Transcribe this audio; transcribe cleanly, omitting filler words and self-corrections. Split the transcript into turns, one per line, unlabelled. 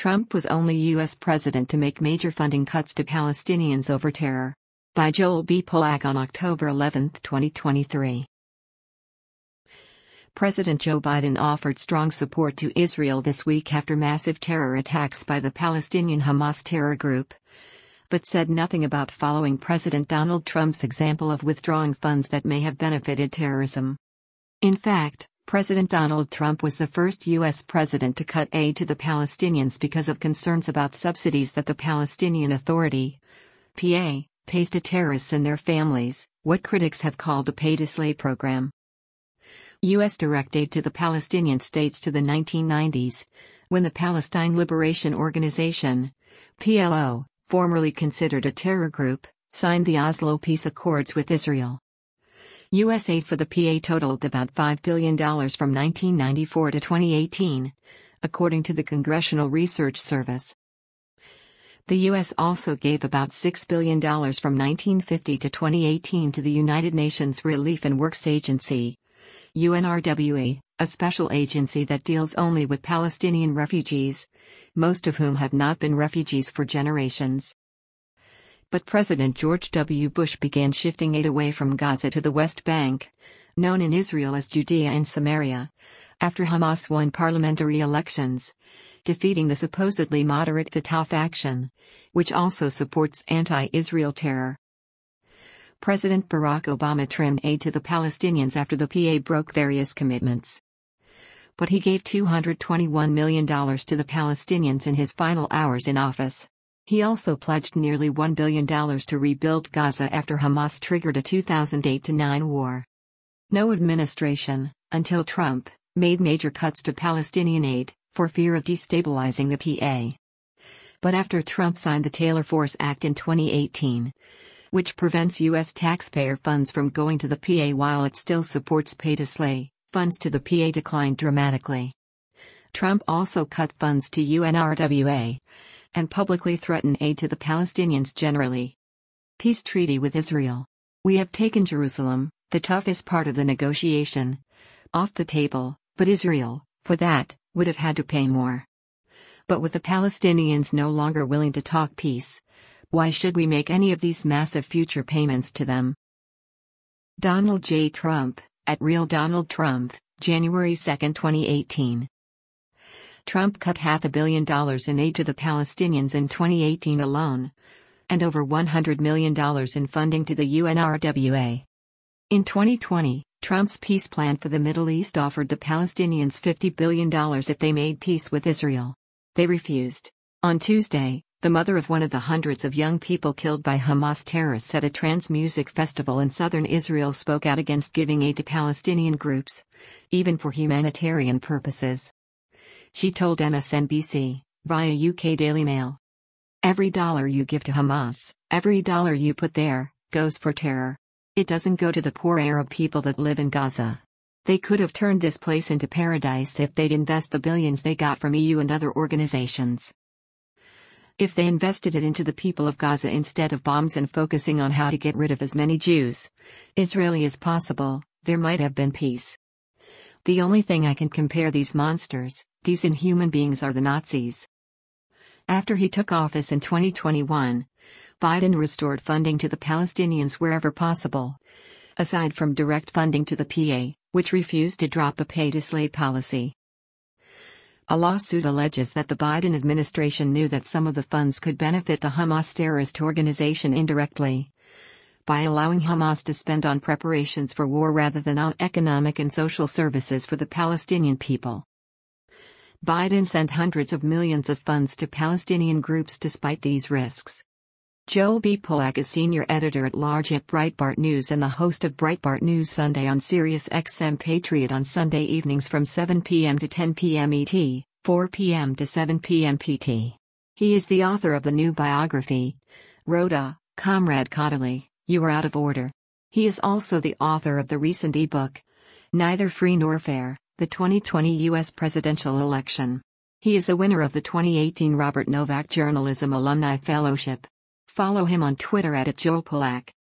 Trump was only U.S. president to make major funding cuts to Palestinians over terror. By Joel B. Polak on October 11, 2023. President Joe Biden offered strong support to Israel this week after massive terror attacks by the Palestinian Hamas terror group, but said nothing about following President Donald Trump's example of withdrawing funds that may have benefited terrorism. In fact, President Donald Trump was the first U.S. president to cut aid to the Palestinians because of concerns about subsidies that the Palestinian Authority, PA, pays to terrorists and their families, what critics have called the pay-to-slay program. U.S. direct aid to the Palestinian states to the 1990s, when the Palestine Liberation Organization, PLO, formerly considered a terror group, signed the Oslo Peace Accords with Israel. U.S. aid for the PA totaled about $5 billion from 1994 to 2018, according to the Congressional Research Service. The U.S. also gave about $6 billion from 1950 to 2018 to the United Nations Relief and Works Agency, UNRWA, a special agency that deals only with Palestinian refugees, most of whom have not been refugees for generations. But President George W. Bush began shifting aid away from Gaza to the West Bank, known in Israel as Judea and Samaria, after Hamas won parliamentary elections, defeating the supposedly moderate Fatah faction, which also supports anti-Israel terror. President Barack Obama trimmed aid to the Palestinians after the PA broke various commitments. But he gave $221 million to the Palestinians in his final hours in office. He also pledged nearly $1 billion to rebuild Gaza after Hamas triggered a 2008-9 war. No administration, until Trump, made major cuts to Palestinian aid, for fear of destabilizing the PA. But after Trump signed the Taylor Force Act in 2018, which prevents U.S. taxpayer funds from going to the PA while it still supports pay-to-slay, funds to the PA declined dramatically. Trump also cut funds to UNRWA, and publicly threatened aid to the Palestinians generally. Peace treaty with Israel. We have taken Jerusalem, the toughest part of the negotiation, off the table, but Israel, for that, would have had to pay more. But with the Palestinians no longer willing to talk peace, why should we make any of these massive future payments to them? Donald J. Trump, at Real Donald Trump, January 2, 2018. Trump cut $500 million in aid to the Palestinians in 2018 alone, and over $100 million in funding to the UNRWA. In 2020, Trump's peace plan for the Middle East offered the Palestinians $50 billion if they made peace with Israel. They refused. On Tuesday, the mother of one of the hundreds of young people killed by Hamas terrorists at a trans music festival in southern Israel spoke out against giving aid to Palestinian groups, even for humanitarian purposes. She told MSNBC, via UK Daily Mail. Every dollar you give to Hamas, every dollar you put there, goes for terror. It doesn't go to the poor Arab people that live in Gaza. They could have turned this place into paradise if they'd invest the billions they got from EU and other organizations. If they invested it into the people of Gaza instead of bombs and focusing on how to get rid of as many Jews, Israeli as possible, there might have been peace. The only thing I can compare these monsters, these inhuman beings, are the Nazis. After he took office in 2021, Biden restored funding to the Palestinians wherever possible, aside from direct funding to the PA, which refused to drop the pay-to-slay policy. A lawsuit alleges that the Biden administration knew that some of the funds could benefit the Hamas terrorist organization indirectly, by allowing Hamas to spend on preparations for war rather than on economic and social services for the Palestinian people. Biden sent hundreds of millions of funds to Palestinian groups despite these risks. Joel B. Polak is senior editor-at-large at Breitbart News and the host of Breitbart News Sunday on Sirius XM Patriot on Sunday evenings from 7 p.m. to 10 p.m. ET, 4 p.m. to 7 p.m. PT. He is the author of the new biography, Rhoda, Comrade Cotterley, You Are Out of Order. He is also the author of the recent ebook, Neither Free Nor Fair, the 2020 U.S. Presidential Election. He is a winner of the 2018 Robert Novak Journalism Alumni Fellowship. Follow him on Twitter @JoelPolak.